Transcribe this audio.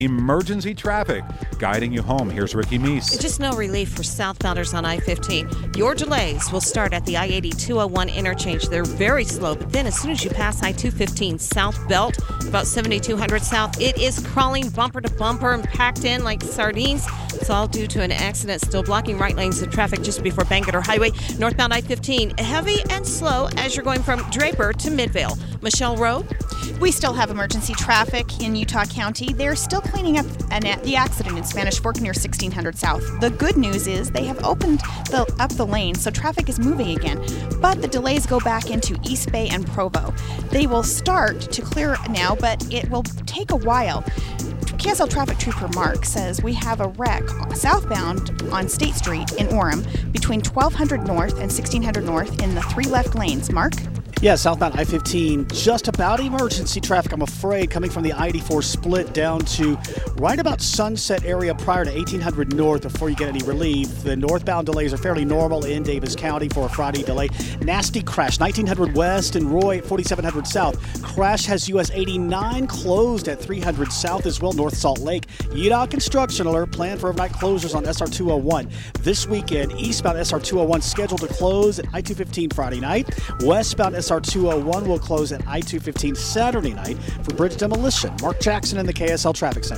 Emergency traffic guiding you home. Here's Ricky Meese. Just no relief for southbounders on I-15. Your delays will start at the I-80-201 interchange. They're very slow, but then as soon as you pass I-215 South Belt, about 7200 South, it is crawling bumper to bumper and packed in like sardines. It's all due to an accident still blocking right lanes of traffic just before Bangerter Highway. Northbound I-15, heavy and slow as you're going from Draper to Midvale. Michelle Rowe? We still have emergency traffic in Utah County. They're still cleaning up the accident in Spanish Fork near 1600 South. The good news is they have opened up the lane, so traffic is moving again. But the delays go back into East Bay and Provo. They will start to clear now, but it will take a while. KSL traffic trooper Mark says we have a wreck southbound on State Street in Orem between 1200 North and 1600 North in the 3 left lanes. Mark? Yeah, southbound I-15, just about emergency traffic, I'm afraid, coming from the I-84 split down to right about Sunset area prior to 1800 North before you get any relief. The northbound delays are fairly normal in Davis County for a Friday delay. Nasty crash, 1900 West and Roy at 4700 South. Crash has US 89 closed at 300 South as well, North Salt Lake. UDOT construction alert planned for overnight closures on SR 201. This weekend, eastbound SR 201 scheduled to close at I-215 Friday night. Westbound SR 201 will close at I-215 Saturday night for bridge demolition. Mark Jackson in the KSL Traffic Center.